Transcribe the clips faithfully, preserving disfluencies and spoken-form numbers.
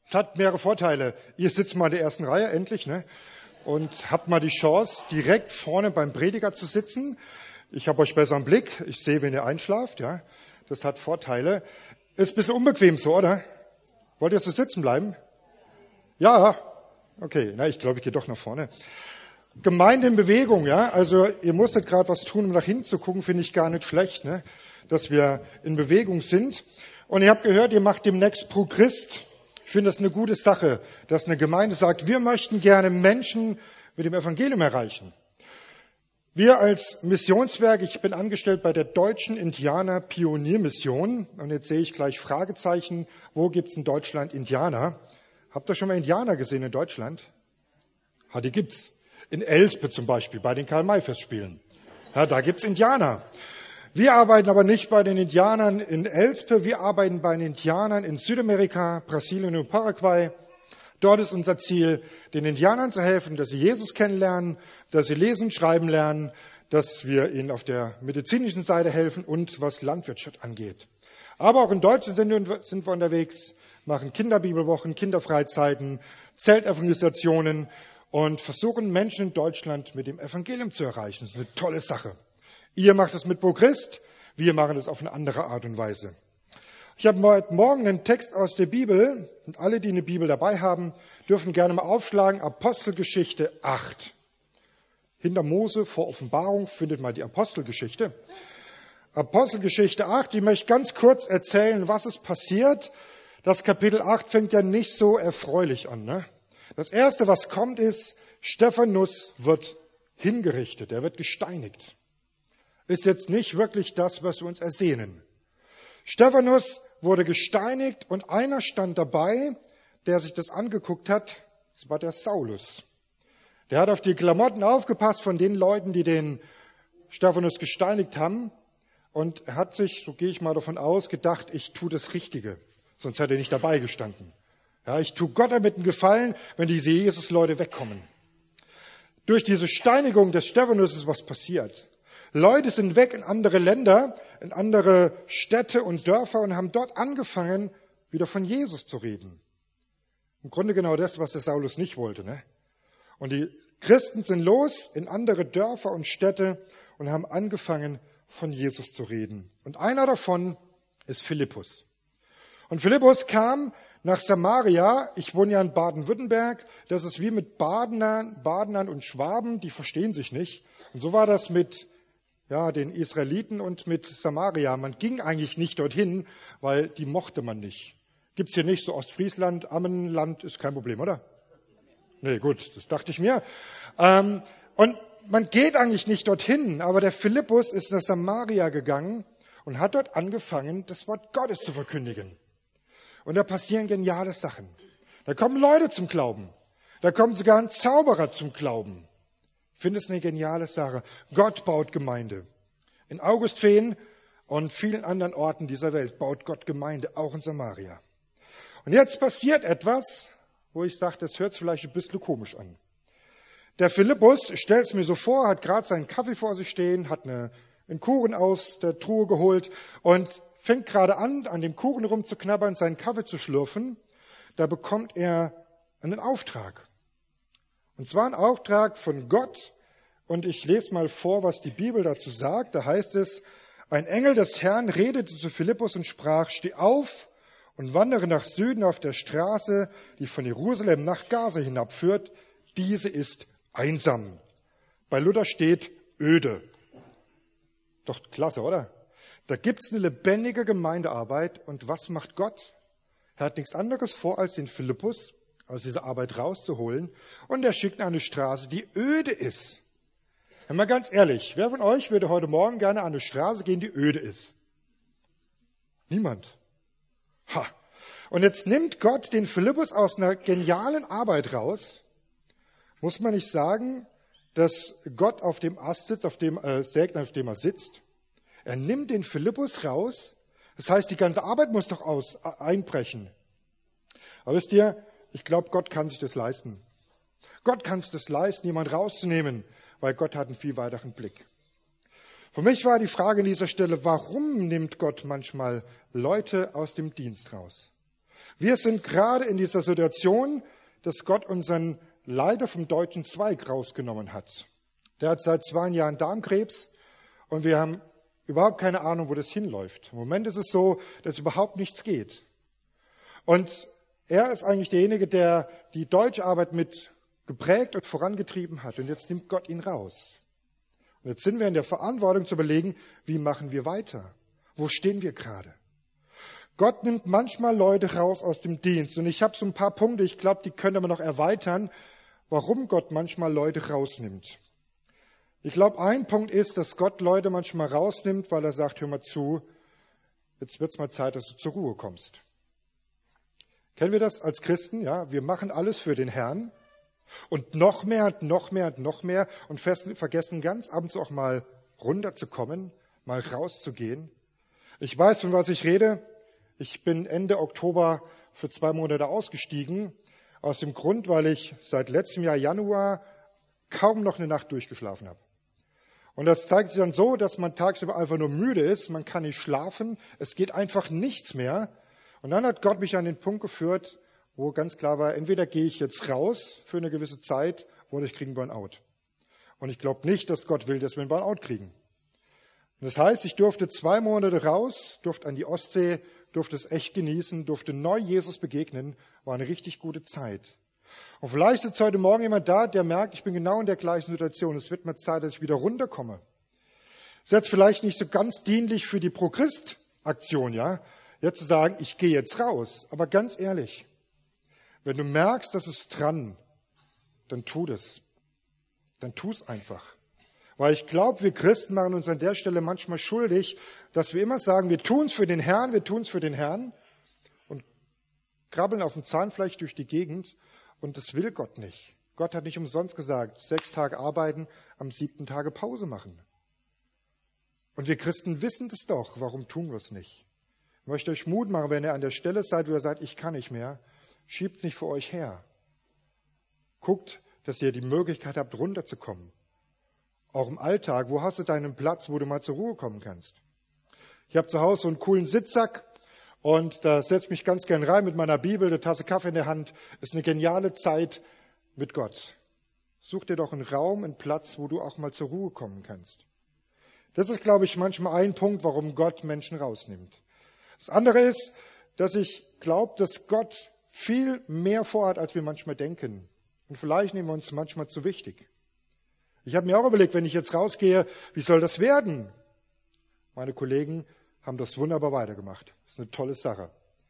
Es hat mehrere Vorteile. Ihr sitzt mal in der ersten Reihe, endlich, ne? Und habt mal die Chance, direkt vorne beim Prediger zu sitzen. Ich habe euch besser im Blick. Ich sehe, wenn ihr einschlaft, ja. Das hat Vorteile. Ist ein bisschen unbequem so, oder? Wollt ihr so sitzen bleiben? Ja. Okay, na, ich glaube, ich gehe doch nach vorne. Gemeinde in Bewegung, ja. Also ihr musstet gerade was tun, um nach hinten zu gucken, finde ich gar nicht schlecht, ne? Dass wir in Bewegung sind. Und ihr habt gehört, ihr macht demnächst Pro Christ. Ich finde das eine gute Sache, dass eine Gemeinde sagt, wir möchten gerne Menschen mit dem Evangelium erreichen. Wir als Missionswerk, ich bin angestellt bei der Deutschen Indianer Pioniermission und jetzt sehe ich gleich Fragezeichen, wo gibt's in Deutschland Indianer? Habt ihr schon mal Indianer gesehen in Deutschland? Ja, die gibt's. In Elspe zum Beispiel, bei den Karl-May-Festspielen. Ja, da gibt's Indianer. Wir arbeiten aber nicht bei den Indianern in Elspe, wir arbeiten bei den Indianern in Südamerika, Brasilien und Paraguay. Dort ist unser Ziel, den Indianern zu helfen, dass sie Jesus kennenlernen, dass sie lesen, schreiben lernen, dass wir ihnen auf der medizinischen Seite helfen und was Landwirtschaft angeht. Aber auch in Deutschland sind wir unterwegs, machen Kinderbibelwochen, Kinderfreizeiten, Zeltevangelisationen und versuchen Menschen in Deutschland mit dem Evangelium zu erreichen. Das ist eine tolle Sache. Ihr macht es mit Pro Christ, wir machen es auf eine andere Art und Weise. Ich habe heute Morgen einen Text aus der Bibel und alle, die eine Bibel dabei haben, dürfen gerne mal aufschlagen, Apostelgeschichte acht. Hinter Mose vor Offenbarung findet mal die Apostelgeschichte. Apostelgeschichte acht, ich möchte ganz kurz erzählen, was ist passiert. Das Kapitel acht fängt ja nicht so erfreulich an, ne? Das Erste, was kommt, ist, Stephanus wird hingerichtet, er wird gesteinigt. Ist jetzt nicht wirklich das, was wir uns ersehnen. Stephanus wurde gesteinigt und einer stand dabei, der sich das angeguckt hat, das war der Saulus. Der hat auf die Klamotten aufgepasst von den Leuten, die den Stephanus gesteinigt haben und hat sich, so gehe ich mal davon aus, gedacht, ich tue das Richtige, sonst hätte er nicht dabei gestanden. Ja, ich tue Gott damit einen Gefallen, wenn diese Jesus-Leute wegkommen. Durch diese Steinigung des Stephanus ist was passiert. Leute sind weg in andere Länder, in andere Städte und Dörfer und haben dort angefangen, wieder von Jesus zu reden. Im Grunde genau das, was der Saulus nicht wollte, ne? Und die Christen sind los in andere Dörfer und Städte und haben angefangen, von Jesus zu reden. Und einer davon ist Philippus. Und Philippus kam nach Samaria. Ich wohne ja in Baden-Württemberg. Das ist wie mit Badenern, Badenern und Schwaben, die verstehen sich nicht. Und so war das mit ja, den Israeliten und mit Samaria. Man ging eigentlich nicht dorthin, weil die mochte man nicht. Gibt's hier nicht so Ostfriesland, Ammenland, ist kein Problem, oder? Nee, gut, das dachte ich mir. Ähm, und man geht eigentlich nicht dorthin, aber der Philippus ist nach Samaria gegangen und hat dort angefangen, das Wort Gottes zu verkündigen. Und da passieren geniale Sachen. Da kommen Leute zum Glauben. Da kommen sogar ein Zauberer zum Glauben. Ich finde es eine geniale Sache. Gott baut Gemeinde. In Augustfehn und vielen anderen Orten dieser Welt baut Gott Gemeinde, auch in Samaria. Und jetzt passiert etwas, wo ich sage, das hört sich vielleicht ein bisschen komisch an. Der Philippus, ich stelle es mir so vor, hat gerade seinen Kaffee vor sich stehen, hat eine, einen Kuchen aus der Truhe geholt und fängt gerade an, an dem Kuchen rumzuknabbern, seinen Kaffee zu schlürfen. Da bekommt er einen Auftrag. Und zwar einen Auftrag von Gott. Und ich lese mal vor, was die Bibel dazu sagt. Da heißt es, ein Engel des Herrn redete zu Philippus und sprach, steh auf und wandere nach Süden auf der Straße, die von Jerusalem nach Gaza hinabführt. Diese ist einsam. Bei Luther steht öde. Doch klasse, oder? Da gibt's eine lebendige Gemeindearbeit. Und was macht Gott? Er hat nichts anderes vor, als den Philippus aus dieser Arbeit rauszuholen. Und er schickt ihn an eine Straße, die öde ist. Wenn mal ganz ehrlich, wer von euch würde heute Morgen gerne an eine Straße gehen, die öde ist? Niemand. Ha. Und jetzt nimmt Gott den Philippus aus einer genialen Arbeit raus. Muss man nicht sagen, dass Gott auf dem Ast sitzt, auf dem äh, Sägen, auf dem er sitzt? Er nimmt den Philippus raus. Das heißt, die ganze Arbeit muss doch aus, äh, einbrechen. Aber wisst ihr, ich glaube, Gott kann sich das leisten. Gott kann sich das leisten, jemand rauszunehmen, weil Gott hat einen viel weiteren Blick. Für mich war die Frage an dieser Stelle, warum nimmt Gott manchmal Leute aus dem Dienst raus? Wir sind gerade in dieser Situation, dass Gott unseren Leiter vom deutschen Zweig rausgenommen hat. Der hat seit zwei Jahren Darmkrebs und wir haben überhaupt keine Ahnung, wo das hinläuft. Im Moment ist es so, dass überhaupt nichts geht. Und er ist eigentlich derjenige, der die Deutscharbeit mit geprägt und vorangetrieben hat. Und jetzt nimmt Gott ihn raus. Und jetzt sind wir in der Verantwortung zu überlegen, wie machen wir weiter? Wo stehen wir gerade? Gott nimmt manchmal Leute raus aus dem Dienst. Und ich habe so ein paar Punkte, ich glaube, die könnte man noch erweitern, warum Gott manchmal Leute rausnimmt. Ich glaube, ein Punkt ist, dass Gott Leute manchmal rausnimmt, weil er sagt, hör mal zu, jetzt wird's mal Zeit, dass du zur Ruhe kommst. Kennen wir das als Christen? Ja, wir machen alles für den Herrn und noch mehr und noch mehr und noch mehr und vergessen ganz ab und zu auch mal runterzukommen, mal rauszugehen. Ich weiß, von was ich rede. Ich bin Ende Oktober für zwei Monate ausgestiegen, aus dem Grund, weil ich seit letztem Jahr Januar kaum noch eine Nacht durchgeschlafen habe. Und das zeigt sich dann so, dass man tagsüber einfach nur müde ist, man kann nicht schlafen, es geht einfach nichts mehr. Und dann hat Gott mich an den Punkt geführt, wo ganz klar war, entweder gehe ich jetzt raus für eine gewisse Zeit oder ich kriege einen Burnout. Und ich glaube nicht, dass Gott will, dass wir einen Burnout kriegen. Und das heißt, ich durfte zwei Monate raus, durfte an die Ostsee, durfte es echt genießen, durfte neu Jesus begegnen, war eine richtig gute Zeit. Und vielleicht sitzt heute Morgen jemand da, der merkt, ich bin genau in der gleichen Situation. Es wird mal Zeit, dass ich wieder runterkomme. Das ist jetzt vielleicht nicht so ganz dienlich für die Pro-Christ-Aktion, ja, jetzt zu sagen, ich gehe jetzt raus. Aber ganz ehrlich, wenn du merkst, das ist dran, dann tu das. Dann tu es einfach. Weil ich glaube, wir Christen machen uns an der Stelle manchmal schuldig, dass wir immer sagen, wir tun es für den Herrn, wir tun es für den Herrn und krabbeln auf dem Zahnfleisch durch die Gegend. Und das will Gott nicht. Gott hat nicht umsonst gesagt, sechs Tage arbeiten, am siebten Tage Pause machen. Und wir Christen wissen das doch, warum tun wir es nicht? Ich möchte euch Mut machen, wenn ihr an der Stelle seid, wo ihr sagt, ich kann nicht mehr, schiebt es nicht vor euch her. Guckt, dass ihr die Möglichkeit habt, runterzukommen. Auch im Alltag, wo hast du deinen Platz, wo du mal zur Ruhe kommen kannst? Ich habe zu Hause so einen coolen Sitzsack und da setze ich mich ganz gern rein mit meiner Bibel, eine Tasse Kaffee in der Hand. Ist eine geniale Zeit mit Gott. Such dir doch einen Raum, einen Platz, wo du auch mal zur Ruhe kommen kannst. Das ist, glaube ich, manchmal ein Punkt, warum Gott Menschen rausnimmt. Das andere ist, dass ich glaube, dass Gott viel mehr vorhat, als wir manchmal denken. Und vielleicht nehmen wir uns manchmal zu wichtig. Ich habe mir auch überlegt, wenn ich jetzt rausgehe, wie soll das werden? Meine Kollegen haben das wunderbar weitergemacht. Das ist eine tolle Sache.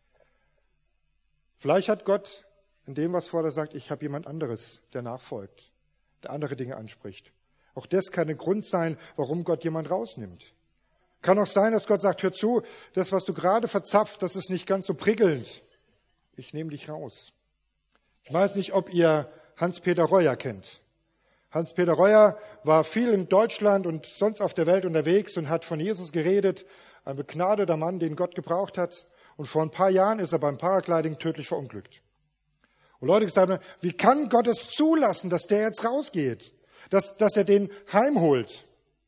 Vielleicht hat Gott in dem, was vorher sagt, ich habe jemand anderes, der nachfolgt, der andere Dinge anspricht. Auch das kann ein Grund sein, warum Gott jemand rausnimmt. Kann auch sein, dass Gott sagt, hör zu, das, was du gerade verzapft, das ist nicht ganz so prickelnd. Ich nehme dich raus. Ich weiß nicht, ob ihr Hans-Peter Reuer kennt. Hans-Peter Reuer war viel in Deutschland und sonst auf der Welt unterwegs und hat von Jesus geredet. Ein begnadeter Mann, den Gott gebraucht hat. Und vor ein paar Jahren ist er beim Paragliding tödlich verunglückt. Und Leute gesagt haben, wie kann Gott es zulassen, dass der jetzt rausgeht? Dass, dass er den heimholt?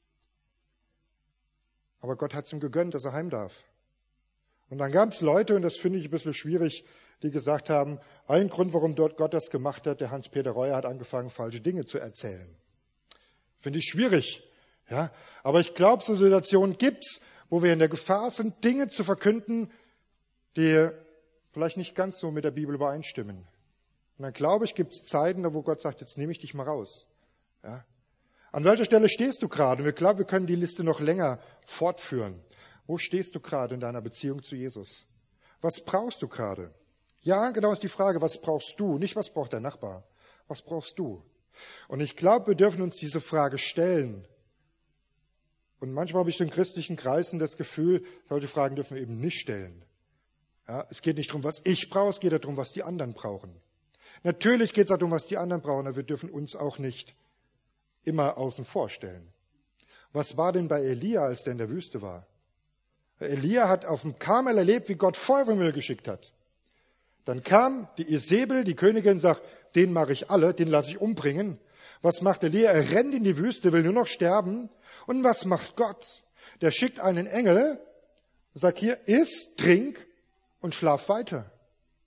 Aber Gott hat es ihm gegönnt, dass er heim darf. Und dann gab es Leute, und das finde ich ein bisschen schwierig, die gesagt haben, ein Grund, warum dort Gott das gemacht hat, der Hans-Peter Reuer hat angefangen, falsche Dinge zu erzählen. Finde ich schwierig. Ja? Aber ich glaube, so Situationen gibt's, wo wir in der Gefahr sind, Dinge zu verkünden, die vielleicht nicht ganz so mit der Bibel übereinstimmen. Und dann glaube ich, gibt es Zeiten, wo Gott sagt, jetzt nehme ich dich mal raus. Ja? An welcher Stelle stehst du gerade? Und ich glaube, wir können die Liste noch länger fortführen. Wo stehst du gerade in deiner Beziehung zu Jesus? Was brauchst du gerade? Ja, genau ist die Frage, was brauchst du? Nicht, was braucht der Nachbar? Was brauchst du? Und ich glaube, wir dürfen uns diese Frage stellen. Und manchmal habe ich in christlichen Kreisen das Gefühl, solche Fragen dürfen wir eben nicht stellen. Ja, es geht nicht darum, was ich brauche, es geht darum, was die anderen brauchen. Natürlich geht es darum, was die anderen brauchen, aber wir dürfen uns auch nicht immer außen vor stellen. Was war denn bei Elia, als der in der Wüste war? Elia hat auf dem Karmel erlebt, wie Gott Feuer vom Himmel geschickt hat. Dann kam die Isabel, die Königin, sagt, den mache ich alle, den lasse ich umbringen. Was macht Elia? Er rennt in die Wüste, will nur noch sterben. Und was macht Gott? Der schickt einen Engel und sagt, hier, iss, trink und schlaf weiter.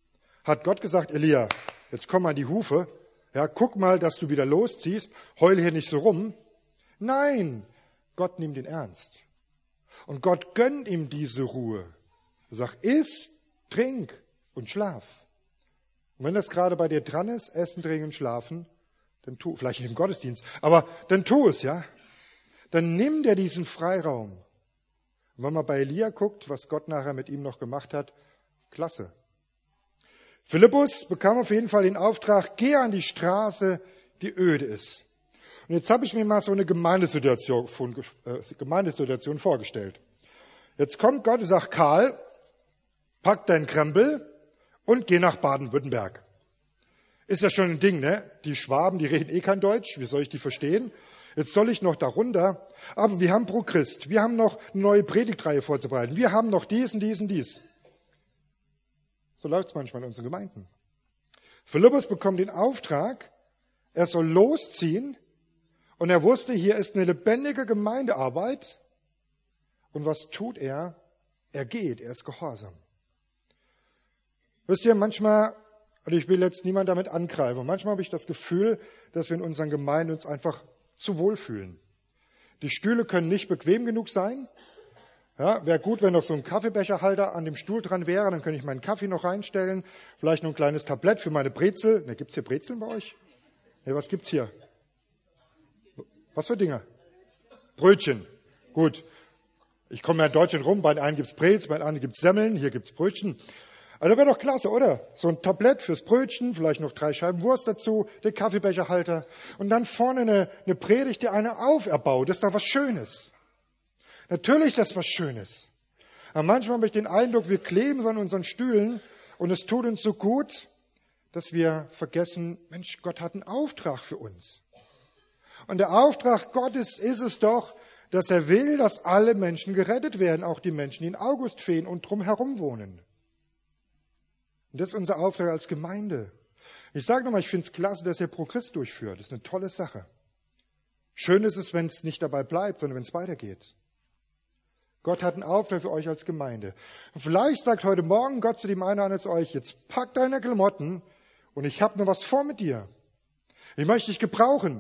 Hat Gott gesagt, Elia, jetzt komm mal an die Hufe, ja, guck mal, dass du wieder losziehst, heul hier nicht so rum. Nein, Gott nimmt ihn ernst. Und Gott gönnt ihm diese Ruhe. Er sagt, iss, trink und schlaf. Und wenn das gerade bei dir dran ist, essen, trinken und schlafen, dann tu, vielleicht nicht im Gottesdienst, aber dann tu es, ja. Dann nimm dir diesen Freiraum. Und wenn man bei Elia guckt, was Gott nachher mit ihm noch gemacht hat, klasse. Philippus bekam auf jeden Fall den Auftrag, geh an die Straße, die öde ist. Und jetzt habe ich mir mal so eine Gemeindesituation, äh, Gemeindesituation vorgestellt. Jetzt kommt Gott und sagt, Karl, pack deinen Krempel und geh nach Baden-Württemberg. Ist ja schon ein Ding, ne? Die Schwaben, die reden eh kein Deutsch, wie soll ich die verstehen? Jetzt soll ich noch darunter, aber wir haben Pro Christ, wir haben noch eine neue Predigtreihe vorzubereiten, wir haben noch dies und dies und dies. So läuft es manchmal in unseren Gemeinden. Philippus bekommt den Auftrag, er soll losziehen und er wusste, hier ist eine lebendige Gemeindearbeit. Und was tut er? Er geht, er ist gehorsam. Wisst ihr, manchmal, und ich will jetzt niemand damit angreifen, manchmal habe ich das Gefühl, dass wir in unseren Gemeinden uns einfach zu wohl fühlen. Die Stühle können nicht bequem genug sein. Ja, wäre gut, wenn noch so ein Kaffeebecherhalter an dem Stuhl dran wäre, dann könnte ich meinen Kaffee noch reinstellen, vielleicht noch ein kleines Tablett für meine Brezel. Ne, gibt's hier Brezeln bei euch? Ne, was gibt's hier? Was für Dinge? Brötchen. Gut. Ich komme ja in Deutschland rum, bei den einen gibt's Brezel, bei den anderen gibt's Semmeln, hier gibt's Brötchen. Also wäre doch klasse, oder? So ein Tablett fürs Brötchen, vielleicht noch drei Scheiben Wurst dazu, der Kaffeebecherhalter und dann vorne eine, eine Predigt, die eine auferbaut. Das ist doch was Schönes. Natürlich, das ist was Schönes. Aber manchmal habe ich den Eindruck, wir kleben so an unseren Stühlen und es tut uns so gut, dass wir vergessen, Mensch, Gott hat einen Auftrag für uns. Und der Auftrag Gottes ist es doch, dass er will, dass alle Menschen gerettet werden, auch die Menschen, die in Augustfehn und drumherum wohnen. Und das ist unser Auftrag als Gemeinde. Ich sage nochmal, ich finde es klasse, dass ihr Pro Christ durchführt. Das ist eine tolle Sache. Schön ist es, wenn es nicht dabei bleibt, sondern wenn es weitergeht. Gott hat einen Auftrag für euch als Gemeinde. Und vielleicht sagt heute Morgen Gott zu dem einen oder anderen zu euch, jetzt pack deine Klamotten und ich habe noch was vor mit dir. Ich möchte dich gebrauchen.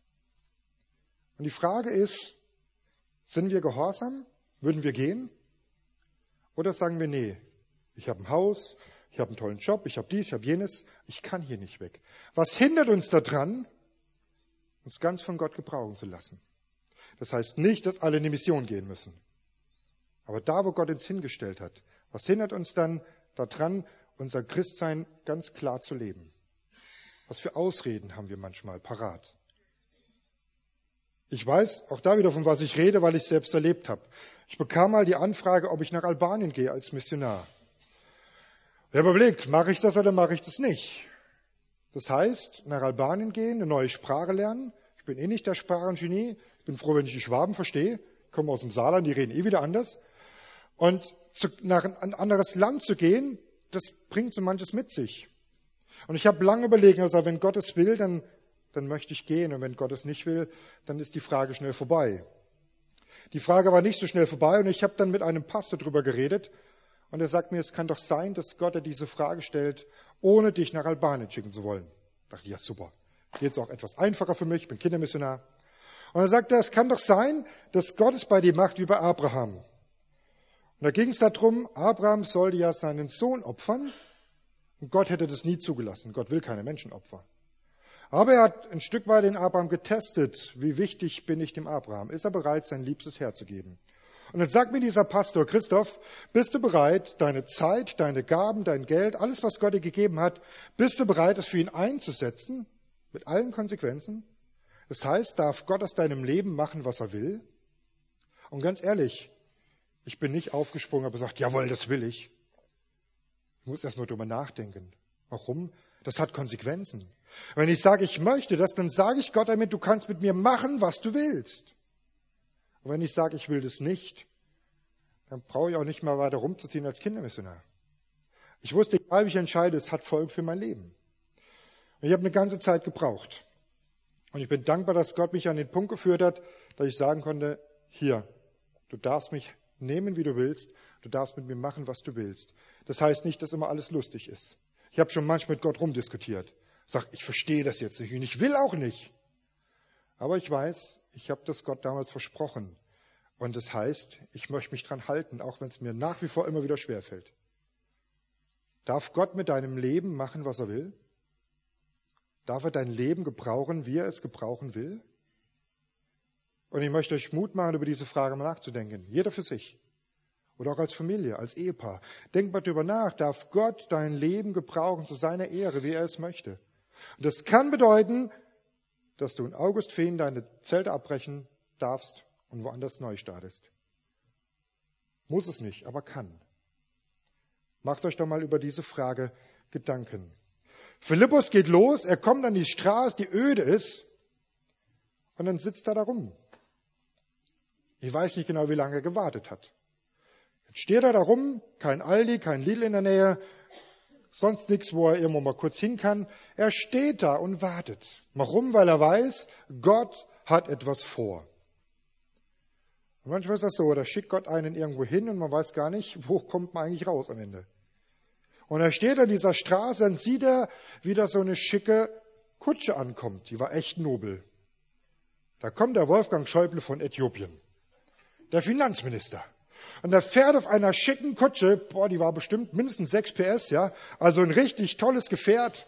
Und die Frage ist, sind wir gehorsam? Würden wir gehen? Oder sagen wir, nee, ich habe ein Haus, ich habe einen tollen Job, ich habe dies, ich habe jenes, ich kann hier nicht weg. Was hindert uns daran, uns ganz von Gott gebrauchen zu lassen? Das heißt nicht, dass alle in die Mission gehen müssen. Aber da, wo Gott uns hingestellt hat, was hindert uns dann daran, unser Christsein ganz klar zu leben? Was für Ausreden haben wir manchmal parat? Ich weiß auch da wieder, von was ich rede, weil ich es selbst erlebt habe. Ich bekam mal die Anfrage, ob ich nach Albanien gehe als Missionar. Ich habe überlegt, mache ich das oder mache ich das nicht? Das heißt, nach Albanien gehen, eine neue Sprache lernen. Ich bin eh nicht der Sprachengenie. Ich bin froh, wenn ich die Schwaben verstehe. Ich komme aus dem Saarland, die reden eh wieder anders. Und zu, nach ein anderes Land zu gehen, das bringt so manches mit sich. Und ich habe lange überlegt, also wenn Gott es will, dann, dann möchte ich gehen. Und wenn Gott es nicht will, dann ist die Frage schnell vorbei. Die Frage war nicht so schnell vorbei und ich habe dann mit einem Pastor drüber geredet. Und er sagt mir, es kann doch sein, dass Gott dir diese Frage stellt, ohne dich nach Albanien schicken zu wollen. Ich dachte, ja super, jetzt auch etwas einfacher für mich, ich bin Kindermissionar. Und er sagte, es kann doch sein, dass Gott es bei dir macht wie bei Abraham. Und da ging es darum, Abraham sollte ja seinen Sohn opfern und Gott hätte das nie zugelassen. Gott will keine Menschenopfer. Aber er hat ein Stück weit den Abraham getestet, wie wichtig bin ich dem Abraham. Ist er bereit, sein Liebstes herzugeben? Und dann sagt mir dieser Pastor, Christoph, bist du bereit, deine Zeit, deine Gaben, dein Geld, alles, was Gott dir gegeben hat, bist du bereit, das für ihn einzusetzen, mit allen Konsequenzen? Das heißt, darf Gott aus deinem Leben machen, was er will? Und ganz ehrlich, ich bin nicht aufgesprungen, habe gesagt, jawohl, das will ich. Ich muss erst nur drüber nachdenken. Warum? Das hat Konsequenzen. Wenn ich sage, ich möchte das, dann sage ich Gott damit, du kannst mit mir machen, was du willst. Und wenn ich sage, ich will das nicht, dann brauche ich auch nicht mal weiter rumzuziehen als Kindermissionar. Ich wusste, egal wie ich entscheide, es hat Folgen für mein Leben. Und ich habe eine ganze Zeit gebraucht. Und ich bin dankbar, dass Gott mich an den Punkt geführt hat, dass ich sagen konnte, hier, du darfst mich nehmen, wie du willst, du darfst mit mir machen, was du willst. Das heißt nicht, dass immer alles lustig ist. Ich Ich habe schon manchmal mit Gott rumdiskutiert. Sag, ich verstehe das jetzt nicht und ich will auch nicht. Aber ich weiß, ich habe das Gott damals versprochen. Und das heißt, ich möchte mich dran halten, auch wenn es mir nach wie vor immer wieder schwerfällt. Darf Gott mit deinem Leben machen, was er will? Darf er dein Leben gebrauchen, wie er es gebrauchen will? Und ich möchte euch Mut machen, über diese Frage mal nachzudenken. Jeder für sich. Oder auch als Familie, als Ehepaar. Denkt mal drüber nach. Darf Gott dein Leben gebrauchen zu seiner Ehre, wie er es möchte? Und das kann bedeuten, dass du in Augustfehn deine Zelte abbrechen darfst und woanders neu startest. Muss es nicht, aber kann. Macht euch doch mal über diese Frage Gedanken. Philippus geht los, er kommt an die Straße, die öde ist, und dann sitzt er da rum. Ich weiß nicht genau, wie lange er gewartet hat. Jetzt steht er da rum, kein Aldi, kein Lidl in der Nähe, sonst nichts, wo er irgendwo mal kurz hin kann. Er steht da und wartet. Warum? Weil er weiß, Gott hat etwas vor. Und manchmal ist das so, da schickt Gott einen irgendwo hin und man weiß gar nicht, wo kommt man eigentlich raus am Ende. Und er steht an dieser Straße, dann sieht er, wie da so eine schicke Kutsche ankommt. Die war echt nobel. Da kommt der Wolfgang Schäuble von Äthiopien, der Finanzminister. Und der fährt auf einer schicken Kutsche, boah, die war bestimmt mindestens sechs P S, ja, also ein richtig tolles Gefährt.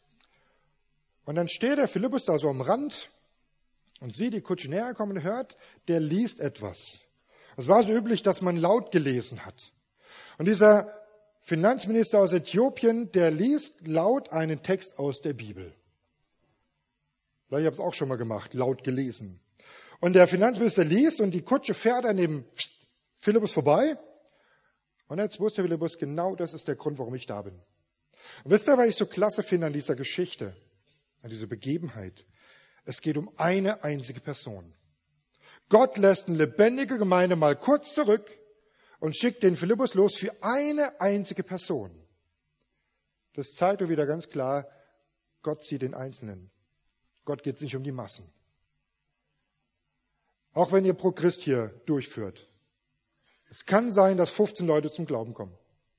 Und dann steht der Philippus da so am Rand und sieht die Kutsche näher kommen und hört, der liest etwas. Es war so üblich, dass man laut gelesen hat. Und dieser Finanzminister aus Äthiopien, der liest laut einen Text aus der Bibel. Vielleicht habe ich es auch schon mal gemacht, laut gelesen. Und der Finanzminister liest und die Kutsche fährt an dem Philippus vorbei. Und jetzt wusste Philippus, genau das ist der Grund, warum ich da bin. Und wisst ihr, was ich so klasse finde an dieser Geschichte, an dieser Begebenheit? Es geht um eine einzige Person. Gott lässt eine lebendige Gemeinde mal kurz zurück und schickt den Philippus los für eine einzige Person. Das zeigt mir wieder ganz klar, Gott sieht den Einzelnen. Gott geht es nicht um die Massen. Auch wenn ihr Pro Christ hier durchführt. Es kann sein, dass fünfzehn Leute zum Glauben kommen.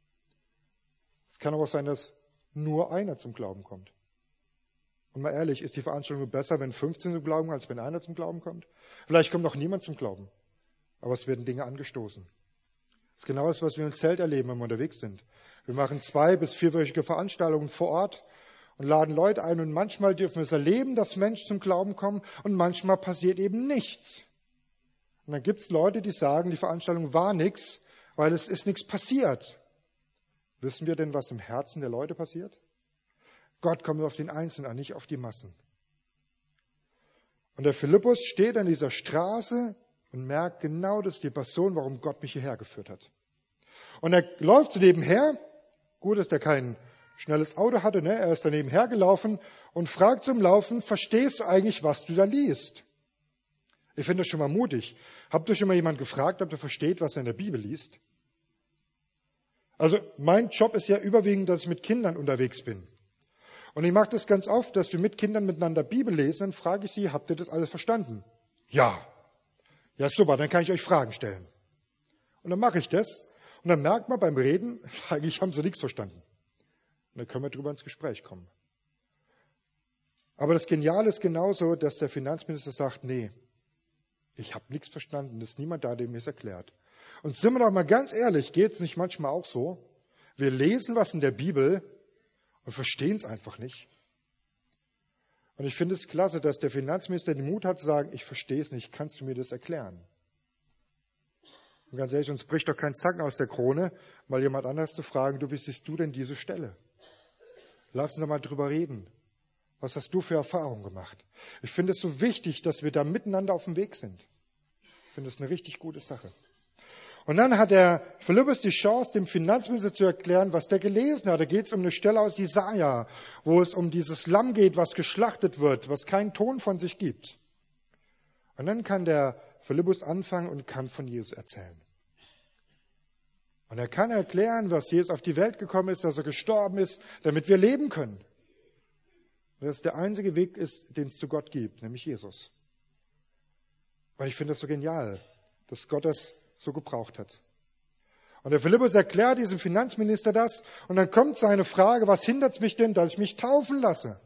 Es kann aber auch sein, dass nur einer zum Glauben kommt. Und mal ehrlich, ist die Veranstaltung besser, wenn fünfzehn zum Glauben kommen, als wenn einer zum Glauben kommt? Vielleicht kommt noch niemand zum Glauben. Aber es werden Dinge angestoßen. Das ist genau das, was wir im Zelt erleben, wenn wir unterwegs sind. Wir machen zwei- bis vierwöchige Veranstaltungen vor Ort und laden Leute ein. Und manchmal dürfen wir es erleben, dass Menschen zum Glauben kommen. Und manchmal passiert eben nichts. Und dann gibt es Leute, die sagen, die Veranstaltung war nichts, weil es ist nichts passiert. Wissen wir denn, was im Herzen der Leute passiert? Gott kommt nur auf den Einzelnen an, nicht auf die Massen. Und der Philippus steht an dieser Straße und merkt, genau das ist die Person, warum Gott mich hierher geführt hat. Und er läuft so nebenher. Gut, dass der kein schnelles Auto hatte, ne? Er ist da nebenher gelaufen und fragt zum Laufen, verstehst du eigentlich, was du da liest? Ich finde das schon mal mutig. Habt ihr schon mal jemand gefragt, ob er versteht, was er in der Bibel liest? Also mein Job ist ja überwiegend, dass ich mit Kindern unterwegs bin. Und ich mache das ganz oft, dass wir mit Kindern miteinander Bibel lesen, dann frage ich sie, habt ihr das alles verstanden? Ja. Ja, super, dann kann ich euch Fragen stellen. Und dann mache ich das. Und dann merkt man beim Reden, eigentlich haben sie nichts verstanden. Und dann können wir drüber ins Gespräch kommen. Aber das Geniale ist genauso, dass der Finanzminister sagt, nee, ich habe nichts verstanden, es ist niemand da, der mir es erklärt. Und sind wir doch mal ganz ehrlich, geht es nicht manchmal auch so? Wir lesen was in der Bibel und verstehen es einfach nicht. Und ich finde es klasse, dass der Finanzminister den Mut hat zu sagen, ich verstehe es nicht, kannst du mir das erklären? Und ganz ehrlich, uns bricht doch kein Zacken aus der Krone, mal jemand anders zu fragen, du, wie siehst du denn diese Stelle? Lass uns doch mal drüber reden. Was hast du für Erfahrungen gemacht? Ich finde es so wichtig, dass wir da miteinander auf dem Weg sind. Ich finde es eine richtig gute Sache. Und dann hat der Philippus die Chance, dem Finanzminister zu erklären, was der gelesen hat. Da geht es um eine Stelle aus Jesaja, wo es um dieses Lamm geht, was geschlachtet wird, was keinen Ton von sich gibt. Und dann kann der Philippus anfangen und kann von Jesus erzählen. Und er kann erklären, was Jesus auf die Welt gekommen ist, dass er gestorben ist, damit wir leben können. Und dass es der einzige Weg ist, den es zu Gott gibt, nämlich Jesus. Und ich finde das so genial, dass Gott das so gebraucht hat. Und der Philippus erklärt diesem Finanzminister das und dann kommt seine Frage, was hindert mich denn, dass ich mich taufen lasse?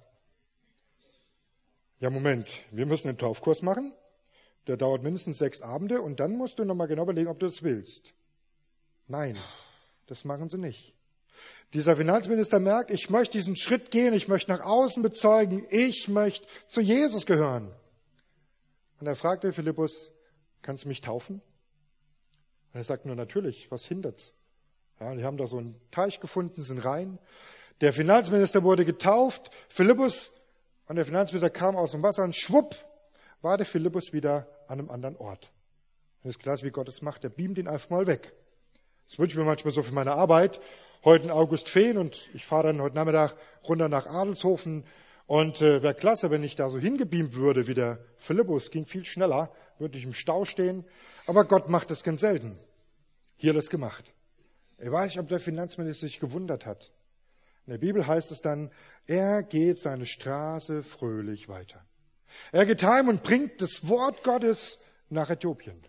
Ja, Moment, wir müssen einen Taufkurs machen. Der dauert mindestens sechs Abende und dann musst du nochmal genau überlegen, ob du das willst. Nein, das machen sie nicht. Dieser Finanzminister merkt, ich möchte diesen Schritt gehen, ich möchte nach außen bezeugen, ich möchte zu Jesus gehören. Und er fragt den Philippus, kannst du mich taufen? Und er sagt nur, natürlich, was hindert's? Ja, die haben da so einen Teich gefunden, sind rein. Der Finanzminister wurde getauft, Philippus, und der Finanzminister kam aus dem Wasser und schwupp, war der Philippus wieder an einem anderen Ort. Das ist klar, wie Gott es macht, er beamt ihn einfach mal weg. Das wünsche ich mir manchmal so für meine Arbeit. Heute in Augustfehn und ich fahre dann heute Nachmittag runter nach Adelshofen. Und äh, wäre klasse, wenn ich da so hingebeamt würde wie der Philippus. Ging viel schneller, würde ich im Stau stehen. Aber Gott macht das ganz selten. Hier hat er es gemacht. Ich weiß nicht, ob der Finanzminister sich gewundert hat. In der Bibel heißt es dann, er geht seine Straße fröhlich weiter. Er geht heim und bringt das Wort Gottes nach Äthiopien.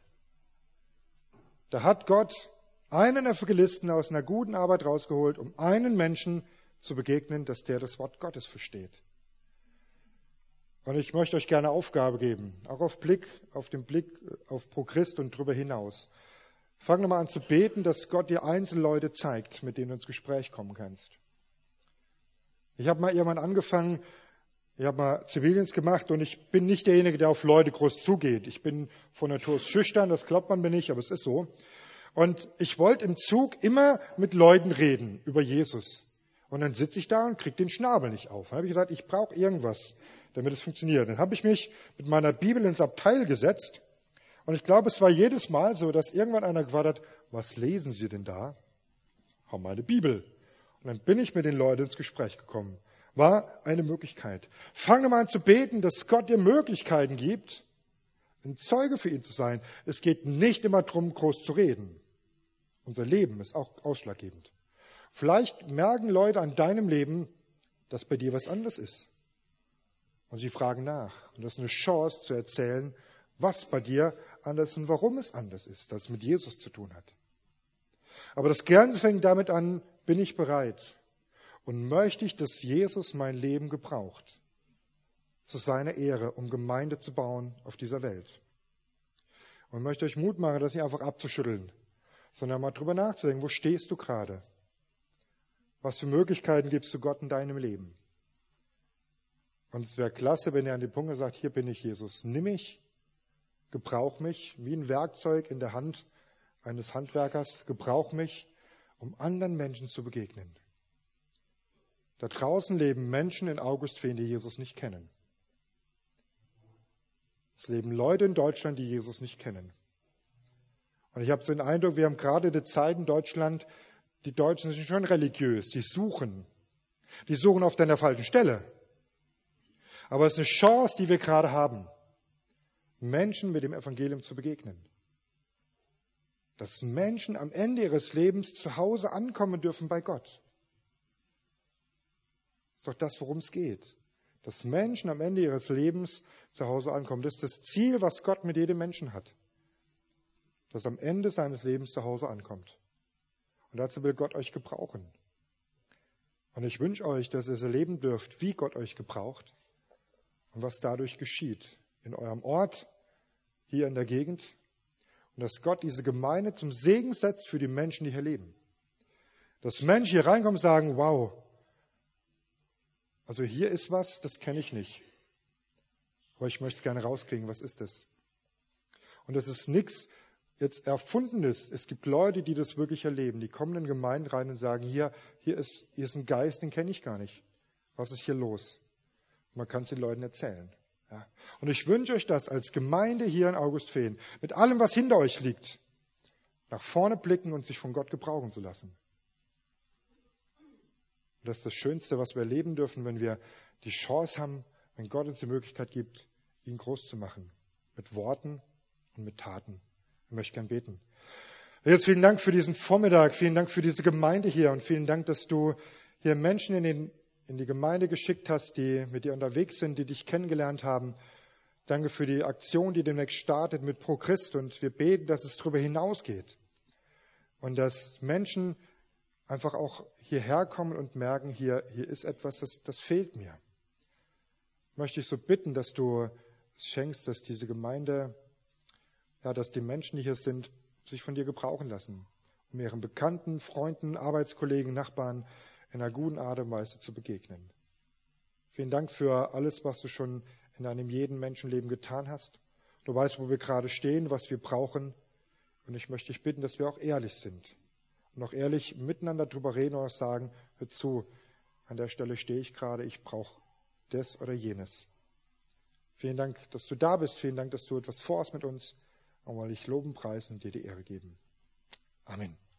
Da hat Gott einen Evangelisten aus einer guten Arbeit rausgeholt, um einen Menschen zu begegnen, dass der das Wort Gottes versteht. Und ich möchte euch gerne Aufgabe geben, auch auf Blick, auf den Blick auf Pro Christ und darüber hinaus. Fang nochmal an zu beten, dass Gott dir Einzelleute zeigt, mit denen du ins Gespräch kommen kannst. Ich habe mal irgendwann angefangen, ich habe mal Zivildienst gemacht und ich bin nicht derjenige, der auf Leute groß zugeht. Ich bin von Natur aus schüchtern, das glaubt man mir nicht, aber es ist so. Und ich wollte im Zug immer mit Leuten reden über Jesus. Und dann sitze ich da und kriege den Schnabel nicht auf. Dann habe ich gedacht, ich brauche irgendwas, damit es funktioniert. Dann habe ich mich mit meiner Bibel ins Abteil gesetzt. Und ich glaube, es war jedes Mal so, dass irgendwann einer gefragt hat, was lesen Sie denn da? Hab meine Bibel. Und dann bin ich mit den Leuten ins Gespräch gekommen. War eine Möglichkeit. Fang mal an zu beten, dass Gott dir Möglichkeiten gibt, ein Zeuge für ihn zu sein. Es geht nicht immer darum, groß zu reden. Unser Leben ist auch ausschlaggebend. Vielleicht merken Leute an deinem Leben, dass bei dir was anderes ist. Und sie fragen nach. Und das ist eine Chance zu erzählen, was bei dir anders ist und warum es anders ist, dass es mit Jesus zu tun hat. Aber das Ganze fängt damit an, bin ich bereit und möchte ich, dass Jesus mein Leben gebraucht, zu seiner Ehre, um Gemeinde zu bauen auf dieser Welt. Und ich möchte euch Mut machen, das nicht einfach abzuschütteln, sondern mal drüber nachzudenken, wo stehst du gerade? Was für Möglichkeiten gibst du Gott in deinem Leben? Und es wäre klasse, wenn er an den Punkt sagt, hier bin ich Jesus, nimm mich, gebrauch mich, wie ein Werkzeug in der Hand eines Handwerkers, gebrauch mich, um anderen Menschen zu begegnen. Da draußen leben Menschen in Augustfehn, die Jesus nicht kennen. Es leben Leute in Deutschland, die Jesus nicht kennen. Und ich habe so den Eindruck, wir haben gerade die Zeit in Deutschland, die Deutschen sind schon religiös, die suchen. Die suchen oft an der falschen Stelle. Aber es ist eine Chance, die wir gerade haben, Menschen mit dem Evangelium zu begegnen. Dass Menschen am Ende ihres Lebens zu Hause ankommen dürfen bei Gott. Das ist doch das, worum es geht. Dass Menschen am Ende ihres Lebens zu Hause ankommen. Das ist das Ziel, was Gott mit jedem Menschen hat. Dass am Ende seines Lebens zu Hause ankommt. Und dazu will Gott euch gebrauchen. Und ich wünsche euch, dass ihr es erleben dürft, wie Gott euch gebraucht und was dadurch geschieht. In eurem Ort, hier in der Gegend. Und dass Gott diese Gemeinde zum Segen setzt für die Menschen, die hier leben. Dass Menschen hier reinkommen und sagen, wow, also hier ist was, das kenne ich nicht. Aber ich möchte es gerne rauskriegen, was ist das? Und das ist nichts jetzt Erfundenes. Es gibt Leute, die das wirklich erleben. Die kommen in Gemeinden rein und sagen, hier, hier, ist, hier ist ein Geist, den kenne ich gar nicht. Was ist hier los? Man kann es den Leuten erzählen. Ja. Und ich wünsche euch das als Gemeinde hier in Augustfehn, mit allem, was hinter euch liegt, nach vorne blicken und sich von Gott gebrauchen zu lassen. Und das ist das Schönste, was wir erleben dürfen, wenn wir die Chance haben, wenn Gott uns die Möglichkeit gibt, ihn groß zu machen. Mit Worten und mit Taten. Ich möchte gern beten. Jetzt vielen Dank für diesen Vormittag, vielen Dank für diese Gemeinde hier und vielen Dank, dass du hier Menschen in, den, in die Gemeinde geschickt hast, die mit dir unterwegs sind, die dich kennengelernt haben. Danke für die Aktion, die demnächst startet mit Pro Christ und wir beten, dass es darüber hinausgeht. Und dass Menschen einfach auch hierher kommen und merken, hier, hier ist etwas, das, das fehlt mir. Möchte ich so bitten, dass du es schenkst, dass diese Gemeinde, ja, dass die Menschen, die hier sind, sich von dir gebrauchen lassen, um ihren Bekannten, Freunden, Arbeitskollegen, Nachbarn in einer guten Art und Weise zu begegnen. Vielen Dank für alles, was du schon in einem jeden Menschenleben getan hast. Du weißt, wo wir gerade stehen, was wir brauchen. Und ich möchte dich bitten, dass wir auch ehrlich sind und auch ehrlich miteinander darüber reden und auch sagen, hör zu, an der Stelle stehe ich gerade, ich brauche das oder jenes. Vielen Dank, dass du da bist. Vielen Dank, dass du etwas vorhast mit uns. Und weil ich loben, preisen und dir die Ehre geben. Amen.